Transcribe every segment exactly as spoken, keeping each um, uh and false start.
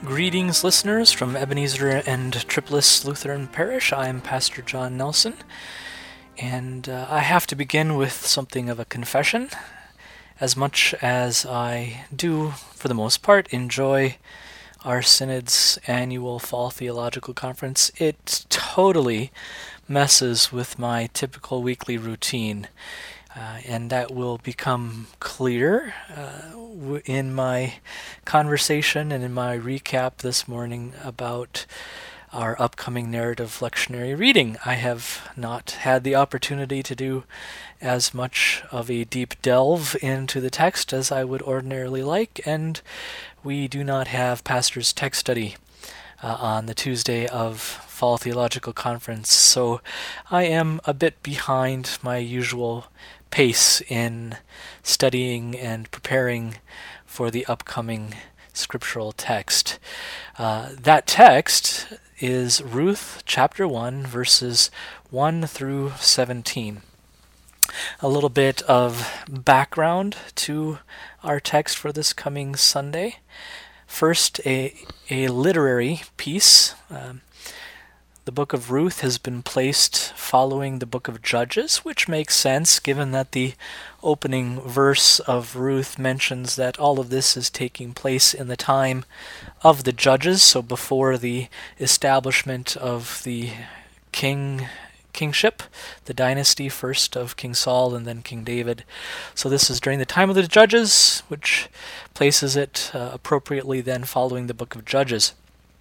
Greetings, listeners, from Ebenezer and Tripolis Lutheran Parish. I'm Pastor John Nelson, and uh, I have to begin with something of a confession. As much as I do, for the most part, enjoy our Synod's annual Fall Theological Conference, it totally messes with my typical weekly routine. Uh, and that will become clear uh, w- in my conversation and in my recap this morning about our upcoming narrative lectionary reading. I have not had the opportunity to do as much of a deep delve into the text as I would ordinarily like, and we do not have Pastor's Text Study uh, on the Tuesday of Fall Theological Conference, so I am a bit behind my usual pace in studying and preparing for the upcoming scriptural text. Uh, that text is Ruth chapter one, verses one through seventeen. A little bit of background to our text for this coming Sunday. First, a, a literary piece. Um, The book of Ruth has been placed following the book of Judges, which makes sense given that the opening verse of Ruth mentions that all of this is taking place in the time of the Judges, so before the establishment of the king kingship, the dynasty first of King Saul and then King David. So this is during the time of the Judges, which places it uh, appropriately then following the book of Judges.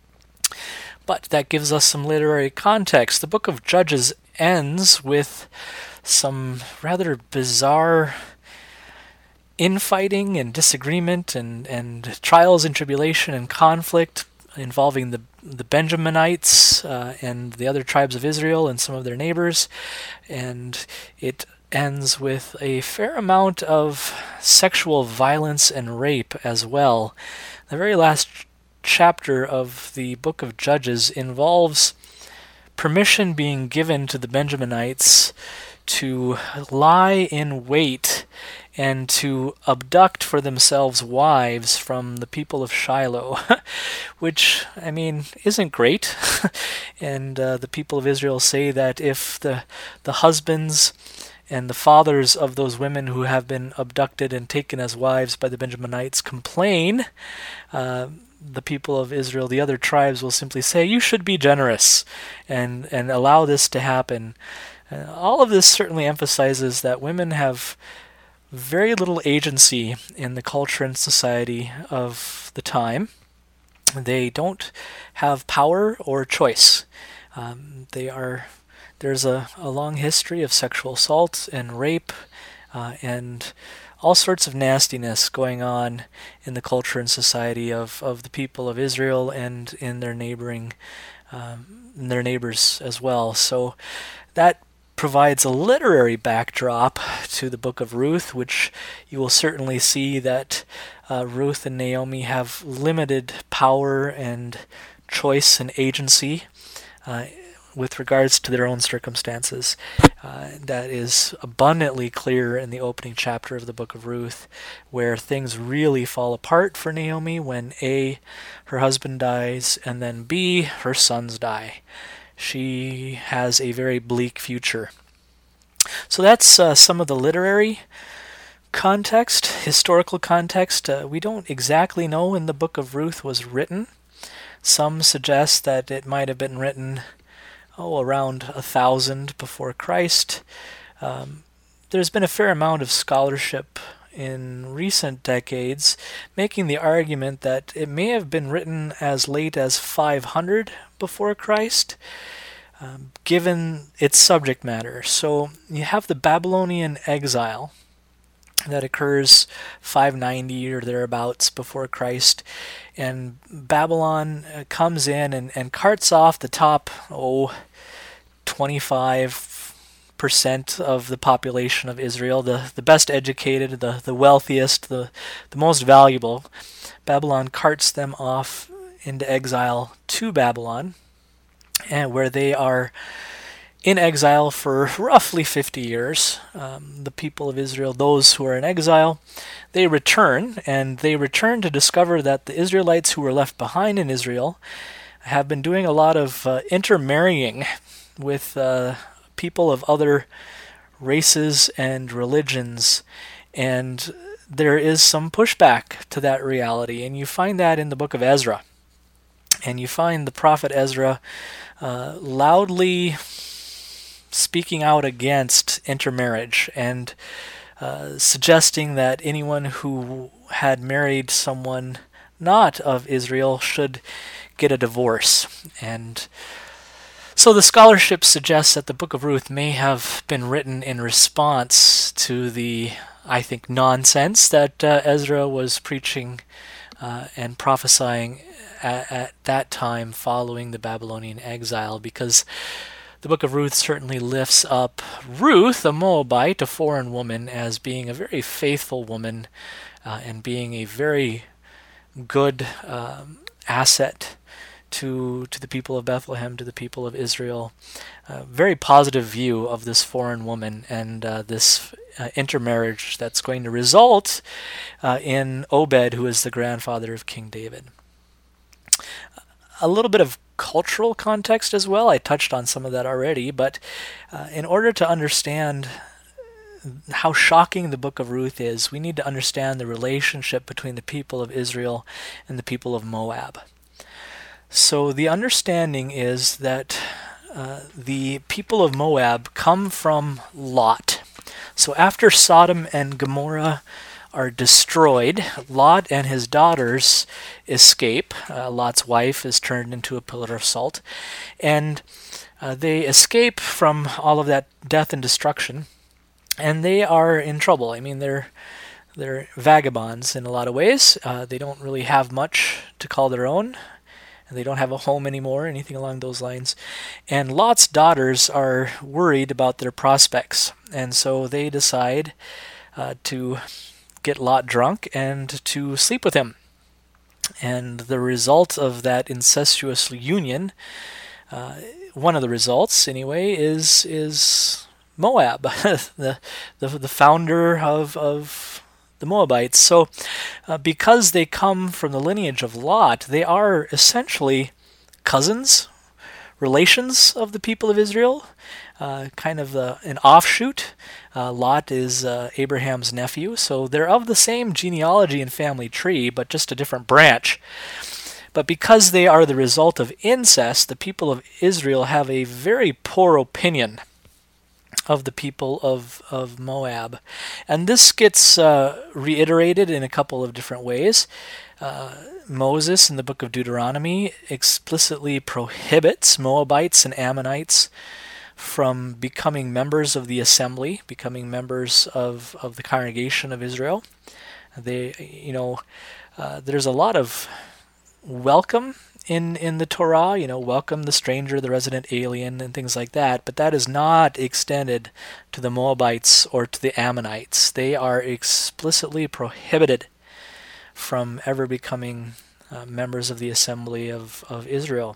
But that gives us some literary context. The book of Judges ends with some rather bizarre infighting and disagreement and, and trials and tribulation and conflict involving the the Benjaminites uh, and the other tribes of Israel and some of their neighbors. And it ends with a fair amount of sexual violence and rape as well. The very last chapter of the book of Judges involves permission being given to the Benjaminites to lie in wait and to abduct for themselves wives from the people of Shiloh, which, I mean, isn't great. and uh, the people of Israel say that if the the husbands and the fathers of those women who have been abducted and taken as wives by the Benjaminites complain, uh, the people of Israel, the other tribes, will simply say, you should be generous and, and allow this to happen. Uh, all of this certainly emphasizes that women have very little agency in the culture and society of the time. They don't have power or choice. Um, they are there's a, a long history of sexual assault and rape uh, and all sorts of nastiness going on in the culture and society of, of the people of Israel and in their neighboring, um, in their neighbors as well. So that provides a literary backdrop to the book of Ruth, which you will certainly see that uh, Ruth and Naomi have limited power and choice and agency uh, with regards to their own circumstances. Uh, that is abundantly clear in the opening chapter of the book of Ruth, where things really fall apart for Naomi when A, her husband dies, and then B, her sons die. She has a very bleak future. So that's uh, some of the literary context, historical context. Uh, we don't exactly know when the book of Ruth was written. Some suggest that it might have been written oh, around a thousand before Christ. Um, there's been a fair amount of scholarship in recent decades making the argument that it may have been written as late as five hundred before Christ, um, given its subject matter. So you have the Babylonian exile that occurs five ninety or thereabouts before Christ, and Babylon uh, comes in and, and carts off the top, oh, twenty-five percent of the population of Israel, the, the best educated, the, the wealthiest, the, the most valuable. Babylon carts them off into exile to Babylon, and where they are in exile for roughly fifty years. Um, the people of Israel, those who are in exile, they return, and they return to discover that the Israelites who were left behind in Israel have been doing a lot of uh, intermarrying with uh, people of other races and religions, and there is some pushback to that reality, and you find that in the book of Ezra. And you find the prophet Ezra uh, loudly speaking out against intermarriage and uh, suggesting that anyone who had married someone not of Israel should get a divorce. And so the scholarship suggests that the book of Ruth may have been written in response to the, I think, nonsense that uh, Ezra was preaching uh, and prophesying at, at that time following the Babylonian exile, because the book of Ruth certainly lifts up Ruth, a Moabite, a foreign woman, as being a very faithful woman uh, and being a very good um, asset to to the people of Bethlehem, to the people of Israel. A very positive view of this foreign woman and uh, this uh, intermarriage that's going to result uh, in Obed, who is the grandfather of King David. A little bit of cultural context as well. I touched on some of that already, but uh, in order to understand how shocking the book of Ruth is, we need to understand the relationship between the people of Israel and the people of Moab. So the understanding is that uh, the people of Moab come from Lot. So after Sodom and Gomorrah are destroyed, Lot and his daughters escape. Uh, Lot's wife is turned into a pillar of salt. And uh, they escape from all of that death and destruction. And they are in trouble. I mean, they're they're vagabonds in a lot of ways. Uh, they don't really have much to call their own. And they don't have a home anymore, anything along those lines. And Lot's daughters are worried about their prospects. And so they decide uh, to get Lot drunk and to sleep with him. And the result of that incestuous union, uh, one of the results anyway, is is Moab, the, the the founder of of the Moabites. So uh, because they come from the lineage of Lot, they are essentially cousins, relations of the people of Israel, uh, kind of uh, an offshoot. Uh, Lot is uh, Abraham's nephew, so they're of the same genealogy and family tree, but just a different branch. But because they are the result of incest, the people of Israel have a very poor opinion of the people of, of Moab. And this gets uh, reiterated in a couple of different ways. Uh, Moses in the book of Deuteronomy explicitly prohibits Moabites and Ammonites from becoming members of the assembly, becoming members of, of the congregation of Israel. They, you know, uh, there's a lot of welcome in, in the Torah, you know, welcome the stranger, the resident alien, and things like that, but that is not extended to the Moabites or to the Ammonites. They are explicitly prohibited from ever becoming uh, members of the assembly of, of Israel.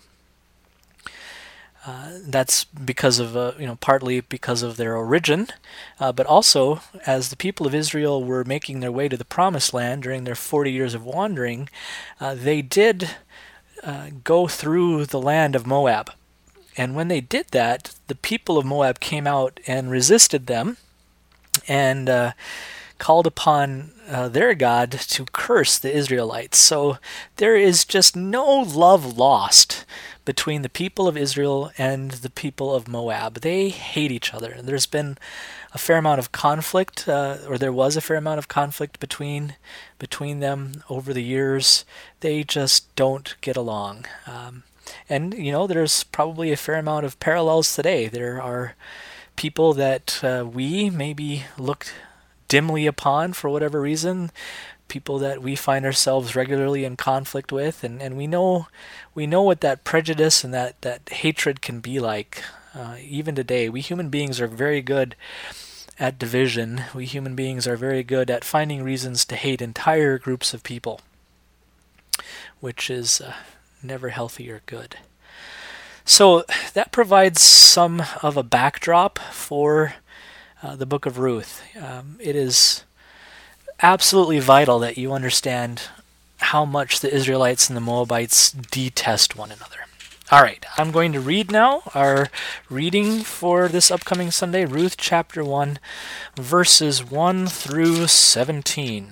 Uh, that's because of, uh, you know, partly because of their origin, uh, but also as the people of Israel were making their way to the Promised Land during their forty years of wandering, uh, they did uh, go through the land of Moab. And when they did that, the people of Moab came out and resisted them and uh, called upon uh, their God to curse the Israelites. So there is just no love lost between the people of Israel and the people of Moab. They hate each other. And there's been a fair amount of conflict, uh, or there was a fair amount of conflict between between them over the years. They just don't get along. Um, and, you know, there's probably a fair amount of parallels today. There are people that uh, we maybe look dimly upon for whatever reason, people that we find ourselves regularly in conflict with, and, and we know we know what that prejudice and that, that hatred can be like. Uh, even today, we human beings are very good at division. We human beings are very good at finding reasons to hate entire groups of people, which is uh, never healthy or good. So that provides some of a backdrop for uh, the book of Ruth. Um, it is absolutely vital that you understand how much the Israelites and the Moabites detest one another. All right, I'm going to read now our reading for this upcoming Sunday, Ruth chapter one, verses one through seventeen.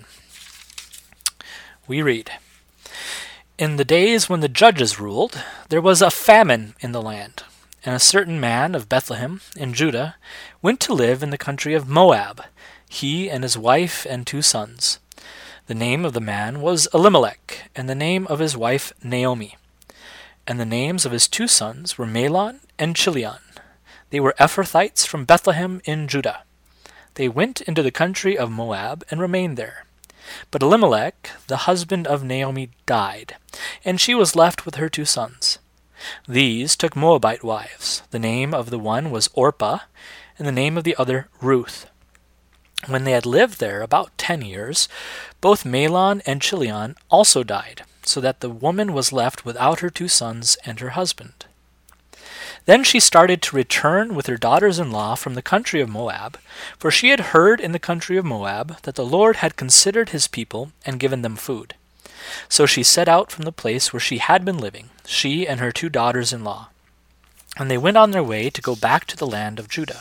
We read, "In the days when the judges ruled, there was a famine in the land, and a certain man of Bethlehem in Judah went to live in the country of Moab, he and his wife and two sons. The name of the man was Elimelech, and the name of his wife Naomi. And the names of his two sons were Mahlon and Chilion. They were Ephrathites from Bethlehem in Judah. They went into the country of Moab and remained there. But Elimelech, the husband of Naomi, died, and she was left with her two sons. These took Moabite wives. The name of the one was Orpah, and the name of the other Ruth. When they had lived there about ten years, both Mahlon and Chilion also died, so that the woman was left without her two sons and her husband. Then she started to return with her daughters-in-law from the country of Moab, for she had heard in the country of Moab that the Lord had considered his people and given them food. So she set out from the place where she had been living, she and her two daughters-in-law. And they went on their way to go back to the land of Judah.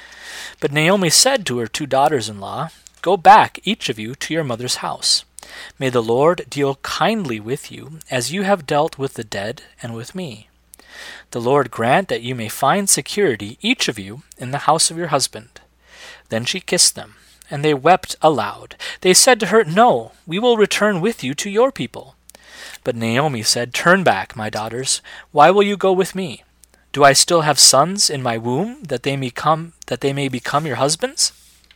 But Naomi said to her two daughters-in-law, "Go back, each of you, to your mother's house. May the Lord deal kindly with you, as you have dealt with the dead and with me. The Lord grant that you may find security, each of you, in the house of your husband." Then she kissed them, and they wept aloud. They said to her, "No, we will return with you to your people." But Naomi said, "Turn back, my daughters. Why will you go with me? Do I still have sons in my womb, that they may come, that they may become your husbands?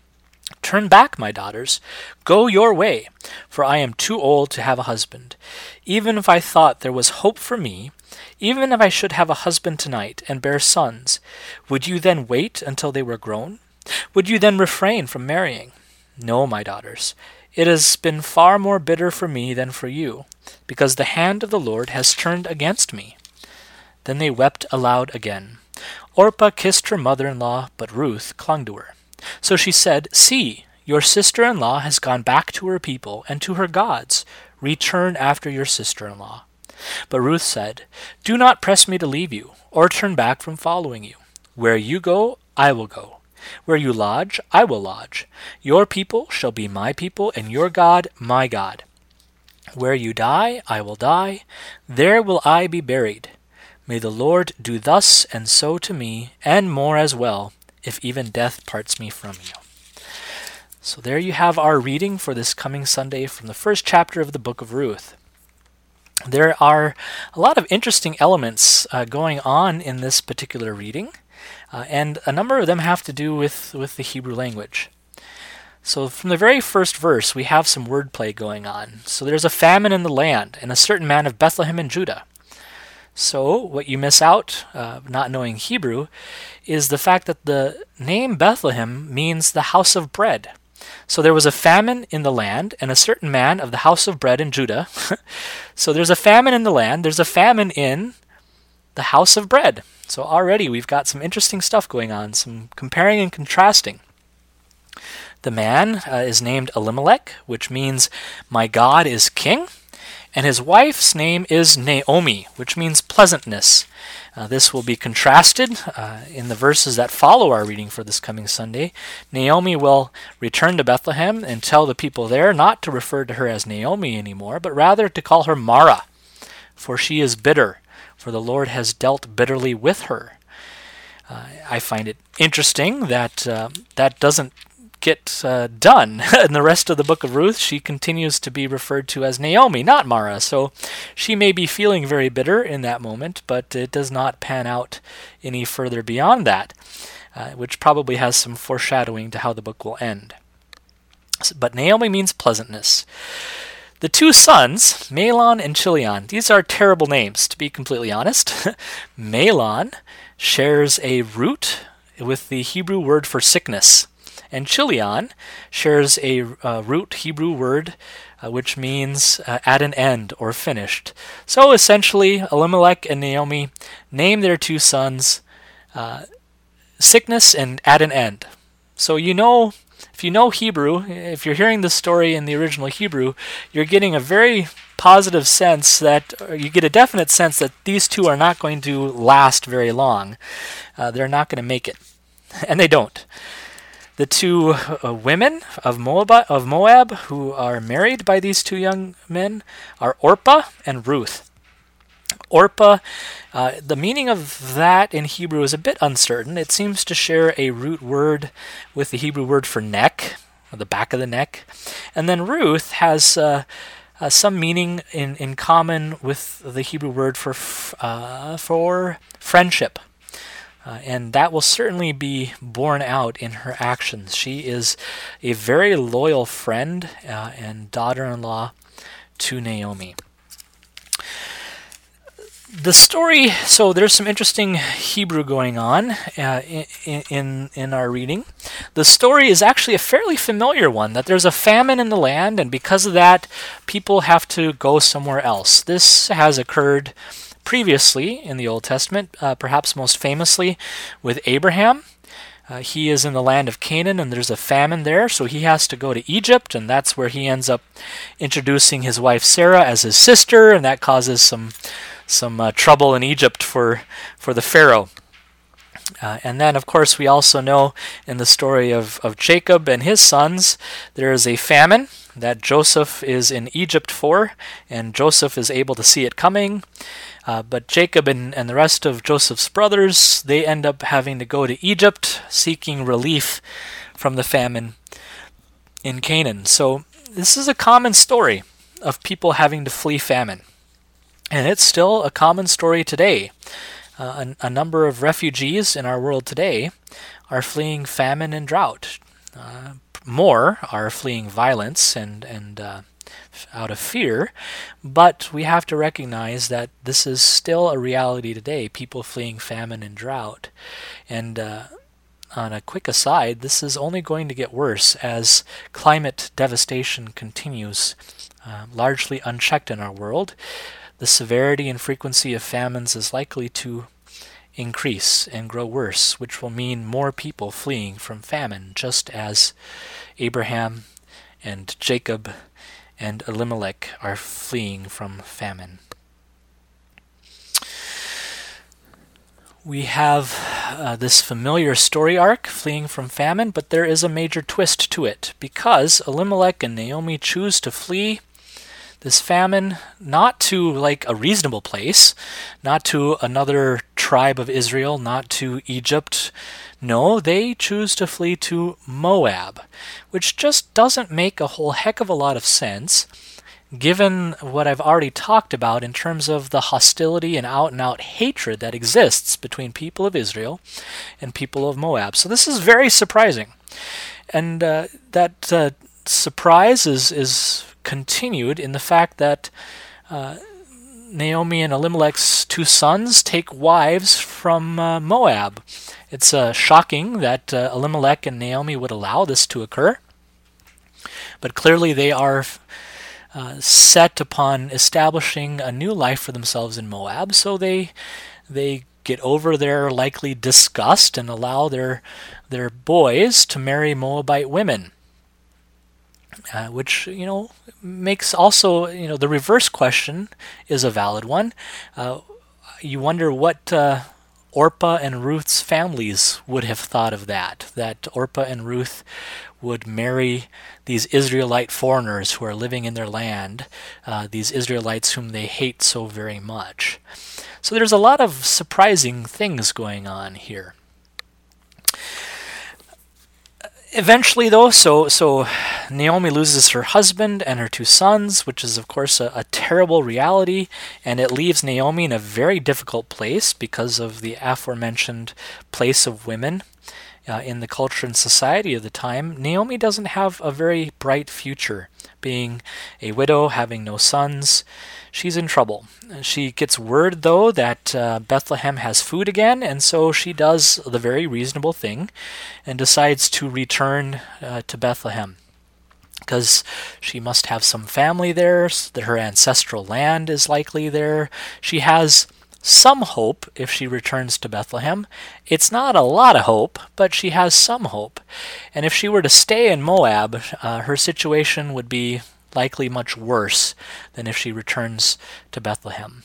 Turn back, my daughters. Go your way, for I am too old to have a husband. Even if I thought there was hope for me, even if I should have a husband tonight and bear sons, would you then wait until they were grown? Would you then refrain from marrying? No, my daughters. It has been far more bitter for me than for you, because the hand of the Lord has turned against me." Then they wept aloud again. Orpah kissed her mother-in-law, but Ruth clung to her. So she said, "See, your sister-in-law has gone back to her people and to her gods. Return after your sister-in-law." But Ruth said, "Do not press me to leave you, or turn back from following you. Where you go, I will go. Where you lodge, I will lodge. Your people shall be my people, and your God my God. Where you die, I will die. There will I be buried. May the Lord do thus and so to me, and more as well, if even death parts me from you." So there you have our reading for this coming Sunday from the first chapter of the book of Ruth. There are a lot of interesting elements uh, going on in this particular reading, uh, and a number of them have to do with, with the Hebrew language. So from the very first verse, we have some wordplay going on. So there's a famine in the land, and a certain man of Bethlehem in Judah. So what you miss out, uh, not knowing Hebrew, is the fact that the name Bethlehem means the house of bread. So there was a famine in the land, and a certain man of the house of bread in Judah. So there's a famine in the land, there's a famine in the house of bread. So already we've got some interesting stuff going on, some comparing and contrasting. The man uh, is named Elimelech, which means "my God is king." And his wife's name is Naomi, which means pleasantness. Uh, this will be contrasted uh, in the verses that follow our reading for this coming Sunday. Naomi will return to Bethlehem and tell the people there not to refer to her as Naomi anymore, but rather to call her Mara, for she is bitter, for the Lord has dealt bitterly with her. Uh, I find it interesting that uh, that doesn't get uh, done. In the rest of the book of Ruth, she continues to be referred to as Naomi, not Mara. So she may be feeling very bitter in that moment, but it does not pan out any further beyond that, uh, which probably has some foreshadowing to how the book will end. But Naomi means pleasantness. The two sons, Mahlon and Chilion, these are terrible names, to be completely honest. Mahlon shares a root with the Hebrew word for sickness, And Chilion shares a uh, root Hebrew word uh, which means uh, at an end or finished. So essentially, Elimelech and Naomi name their two sons uh, sickness and at an end. So you know, if you know Hebrew, if you're hearing the story in the original Hebrew, you're getting a very positive sense that, or you get a definite sense that these two are not going to last very long. Uh, they're not going to make it. And they don't. The two uh, women of Moab, of Moab who are married by these two young men are Orpah and Ruth. Orpah, uh, the meaning of that in Hebrew is a bit uncertain. It seems to share a root word with the Hebrew word for neck, or the back of the neck. And then Ruth has uh, uh, some meaning in, in common with the Hebrew word for f- uh, for friendship. Uh, and that will certainly be borne out in her actions. She is a very loyal friend uh, and daughter-in-law to Naomi. The story, so there's some interesting Hebrew going on uh, in, in in our reading. The story is actually a fairly familiar one, that there's a famine in the land, and because of that, people have to go somewhere else. This has occurred previously in the Old Testament, uh, perhaps most famously with Abraham. Uh, he is in the land of Canaan, and there's a famine there, so he has to go to Egypt, and that's where he ends up introducing his wife Sarah as his sister, and that causes some some uh, trouble in Egypt for, for the Pharaoh. Uh, and then, of course, we also know in the story of, of Jacob and his sons, there is a famine that Joseph is in Egypt for, and Joseph is able to see it coming. Uh, but Jacob and, and the rest of Joseph's brothers, they end up having to go to Egypt, seeking relief from the famine in Canaan. So this is a common story of people having to flee famine. And it's still a common story today. Uh, a, a number of refugees in our world today are fleeing famine and drought. Uh, more are fleeing violence and, and uh, out of fear, but we have to recognize that this is still a reality today, people fleeing famine and drought. And uh, on a quick aside, this is only going to get worse as climate devastation continues, uh, largely unchecked in our world. The severity and frequency of famines is likely to increase and grow worse, which will mean more people fleeing from famine, just as Abraham and Jacob and Elimelech are fleeing from famine. We have uh, this familiar story arc, fleeing from famine, but there is a major twist to it, because Elimelech and Naomi choose to flee this famine not to like a reasonable place, not to another tribe of Israel, not to Egypt. No, they choose to flee to Moab, which just doesn't make a whole heck of a lot of sense, given what I've already talked about in terms of the hostility and out-and-out hatred that exists between people of Israel and people of Moab. So this is very surprising. And uh, that uh, surprise is, is continued in the fact that uh, Naomi and Elimelech's two sons take wives from uh, Moab. It's uh, shocking that uh, Elimelech and Naomi would allow this to occur, but clearly they are uh, set upon establishing a new life for themselves in Moab, so they they get over their likely disgust and allow their their boys to marry Moabite women. Uh, which, you know, makes also, you know, the reverse question is a valid one. Uh, you wonder what uh, Orpah and Ruth's families would have thought of that, that Orpah and Ruth would marry these Israelite foreigners who are living in their land, uh, these Israelites whom they hate so very much. So there's a lot of surprising things going on here. Eventually, though, so so Naomi loses her husband and her two sons, which is, of course, a, a terrible reality, and it leaves Naomi in a very difficult place because of the aforementioned place of women uh, in the culture and society of the time, Naomi doesn't have a very bright future. Being a widow, having no sons, she's in trouble. She gets word, though, that uh, Bethlehem has food again, and so she does the very reasonable thing and decides to return uh, to Bethlehem, because she must have some family there, that her ancestral land is likely there. She has some hope if she returns to Bethlehem. It's not a lot of hope, but she has some hope. And if she were to stay in Moab, uh, her situation would be likely much worse than if she returns to Bethlehem.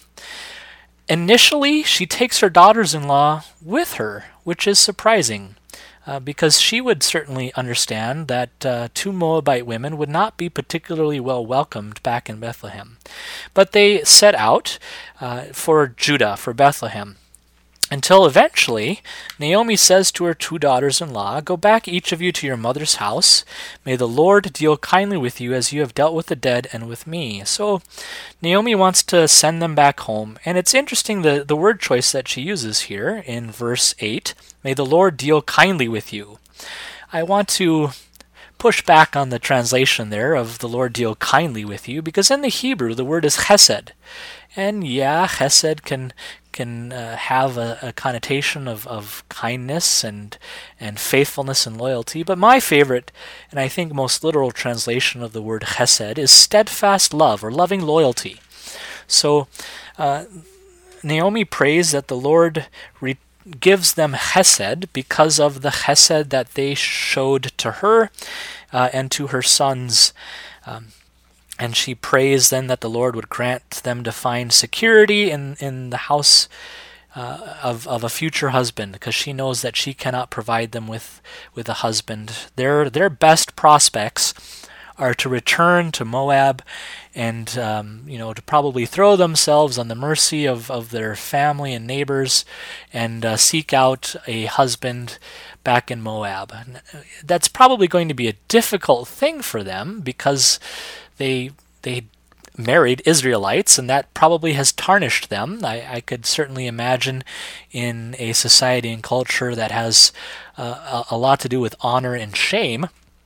Initially, she takes her daughters-in-law with her, which is surprising. Uh, because she would certainly understand that uh, two Moabite women would not be particularly well welcomed back in Bethlehem. But they set out uh, for Judah, for Bethlehem, until eventually Naomi says to her two daughters-in-law, "Go back each of you to your mother's house. May the Lord deal kindly with you as you have dealt with the dead and with me." So Naomi wants to send them back home. And it's interesting the, the word choice that she uses here in verse eight, "May the Lord deal kindly with you." I want to push back on the translation there of "the Lord deal kindly with you," because in the Hebrew the word is chesed. And yeah, chesed can can uh, have a, a connotation of, of kindness and and faithfulness and loyalty. But my favorite, and I think most literal translation of the word chesed, is steadfast love or loving loyalty. So uh, Naomi prays that the Lord re- gives them chesed because of the chesed that they showed to her uh, and to her sons. Um, And she prays then that the Lord would grant them to find security in, in the house uh, of, of a future husband, because she knows that she cannot provide them with, with a husband. Their, their best prospects are to return to Moab and um, you know, to probably throw themselves on the mercy of, of their family and neighbors and uh, seek out a husband back in Moab. That's probably going to be a difficult thing for them, because They they married Israelites, and that probably has tarnished them. I, I could certainly imagine in a society and culture that has uh, a, a lot to do with honor and shame,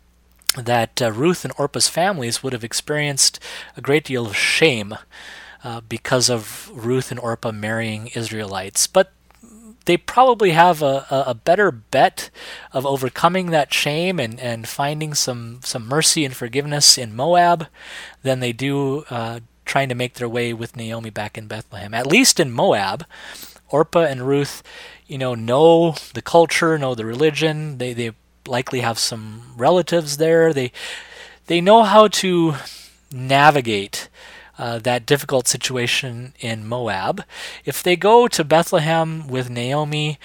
that uh, Ruth and Orpah's families would have experienced a great deal of shame uh, because of Ruth and Orpah marrying Israelites. But they probably have a, a better bet of overcoming that shame and, and finding some, some mercy and forgiveness in Moab than they do uh, trying to make their way with Naomi back in Bethlehem. At least in Moab, Orpah and Ruth, you know, know the culture, know the religion. They they likely have some relatives there. They they know how to navigate Uh, that difficult situation in Moab. If they go to Bethlehem with Naomi,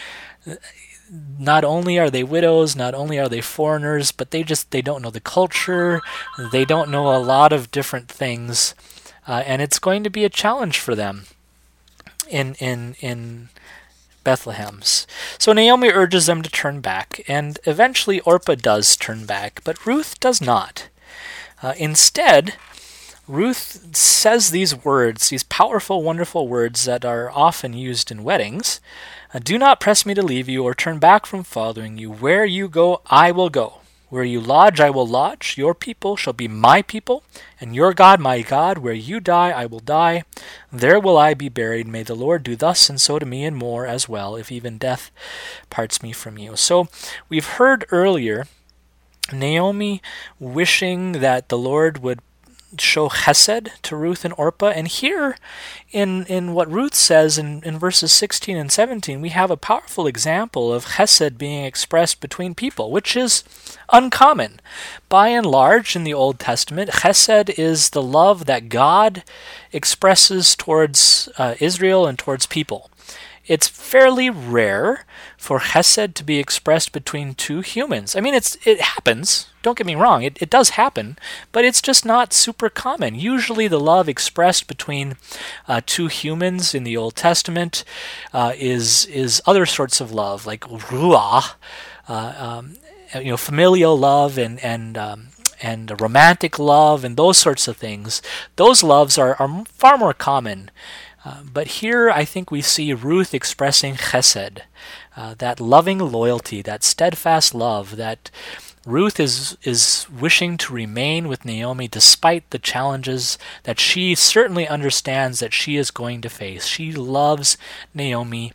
not only are they widows, not only are they foreigners, but they just they don't know the culture. They don't know a lot of different things, uh, and it's going to be a challenge for them in in in Bethlehem's. So Naomi urges them to turn back, and eventually Orpah does turn back, but Ruth does not. Uh, instead, Ruth says these words, these powerful, wonderful words that are often used in weddings. "Do not press me to leave you or turn back from following you. Where you go, I will go. Where you lodge, I will lodge. Your people shall be my people, and your God my God. Where you die, I will die. There will I be buried. May the Lord do thus and so to me and more as well, if even death parts me from you." So we've heard earlier Naomi wishing that the Lord would show chesed to Ruth and Orpah. And here in, in what Ruth says in, in verses sixteen and seventeen, we have a powerful example of chesed being expressed between people, which is uncommon. By and large, in the Old Testament, chesed is the love that God expresses towards uh, Israel and towards people. It's fairly rare for chesed to be expressed between two humans. I mean, it's it happens. Don't get me wrong. It, it does happen, but it's just not super common. Usually the love expressed between uh, two humans in the Old Testament uh, is is other sorts of love, like ruah, uh, um, you know, familial love and, and um, and romantic love and those sorts of things. Those loves are, are far more common. Uh, but here I think we see Ruth expressing chesed, uh, that loving loyalty, that steadfast love, that Ruth is is wishing to remain with Naomi despite the challenges that she certainly understands that she is going to face. She loves Naomi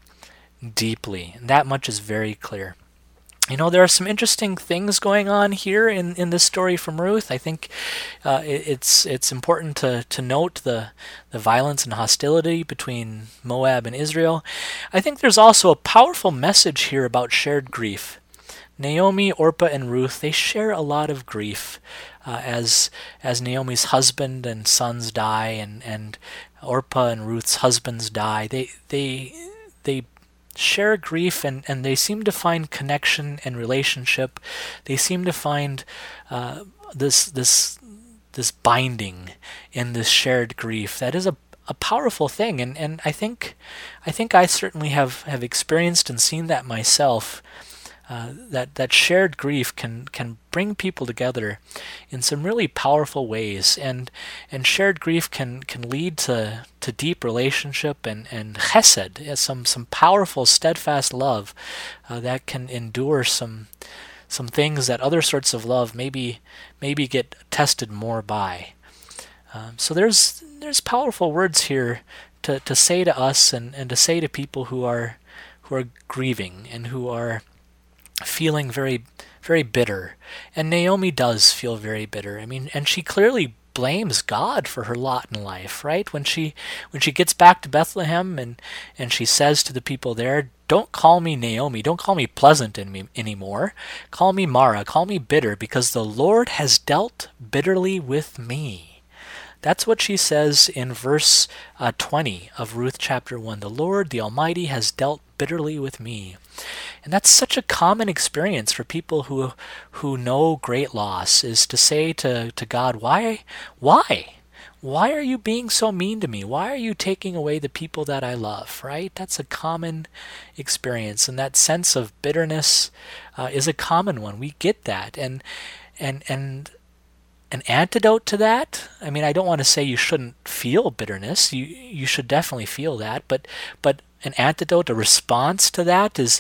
deeply, and that much is very clear. You know, there are some interesting things going on here in, in this story from Ruth. I think uh, it, it's it's important to, to note the, the violence and hostility between Moab and Israel. I think there's also a powerful message here about shared grief. Naomi, Orpah, and Ruth, they share a lot of grief uh, as as Naomi's husband and sons die, and, and Orpah and Ruth's husbands die. They they they share grief, and, and they seem to find connection and relationship. They seem to find uh, this this this binding in this shared grief. That is a a powerful thing, and, and I think I think I certainly have, have experienced and seen that myself. Uh, that that shared grief can can bring people together in some really powerful ways, and and shared grief can can lead to to deep relationship and and chesed, some some powerful steadfast love uh, that can endure some some things that other sorts of love maybe maybe get tested more by. Um, so there's there's powerful words here to to say to us, and and to say to people who are who are grieving and who are feeling very, very bitter. And Naomi does feel very bitter. I mean, and she clearly blames God for her lot in life, right? When she when she gets back to Bethlehem, and, and she says to the people there, "Don't call me Naomi, don't call me pleasant in me anymore. Call me Mara, call me bitter, because the Lord has dealt bitterly with me." That's what she says in verse uh, twenty of Ruth chapter one. The Lord, the Almighty, has dealt bitterly with me. And that's such a common experience for people who who know great loss, is to say to, to God, why, why? Why are you being so mean to me? Why are you taking away the people that I love, right? That's a common experience, and that sense of bitterness uh, is a common one. We get that, and and and an antidote to that, I mean, I don't want to say you shouldn't feel bitterness. You you should definitely feel that, but but an antidote, a response to that is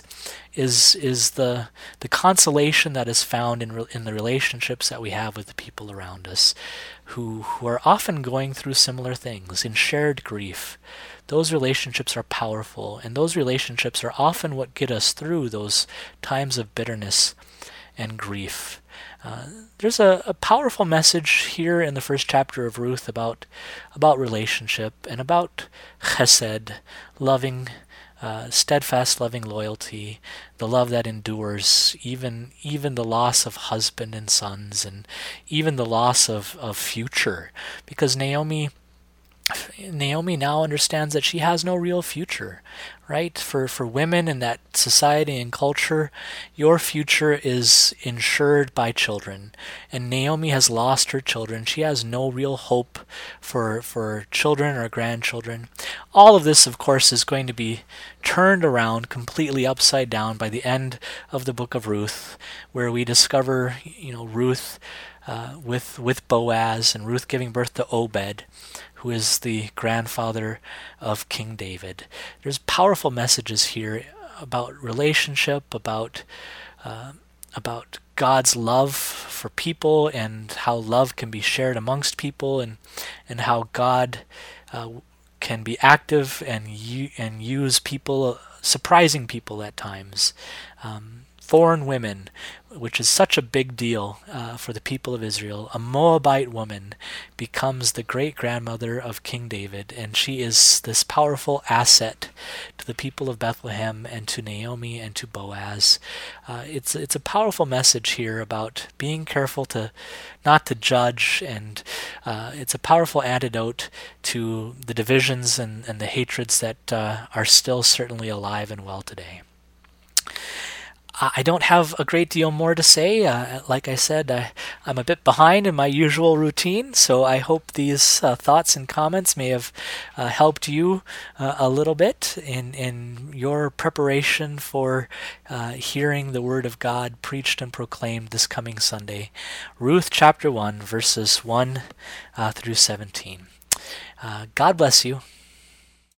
is is the the consolation that is found in re, in the relationships that we have with the people around us, who who are often going through similar things in shared grief. Those relationships are powerful, and those relationships are often what get us through those times of bitterness and grief. Uh, there's a, a powerful message here in the first chapter of Ruth about about relationship and about chesed, loving, uh, steadfast, loving loyalty, the love that endures, even even the loss of husband and sons, and even the loss of, of future, because Naomi. Naomi now understands that she has no real future, right? For for women in that society and culture, your future is ensured by children. And Naomi has lost her children. She has no real hope for for children or grandchildren. All of this, of course, is going to be turned around completely upside down by the end of the book of Ruth, where we discover, you know, Ruth uh, with with Boaz, and Ruth giving birth to Obed, who is the grandfather of King David. There's powerful messages here about relationship, about uh, about God's love for people, and how love can be shared amongst people, and and how God uh, can be active and u- and use people, surprising people at times. Um, foreign women, which is such a big deal uh, for the people of Israel. A Moabite woman becomes the great-grandmother of King David, and she is this powerful asset to the people of Bethlehem and to Naomi and to Boaz. Uh, it's it's a powerful message here about being careful to not to judge, and uh, it's a powerful antidote to the divisions and, and the hatreds that uh, are still certainly alive and well today. I don't have a great deal more to say. Uh, like I said, I, I'm a bit behind in my usual routine, so I hope these uh, thoughts and comments may have uh, helped you uh, a little bit in, in your preparation for uh, hearing the Word of God preached and proclaimed this coming Sunday. Ruth chapter one, verses one uh, through seventeen. Uh, God bless you.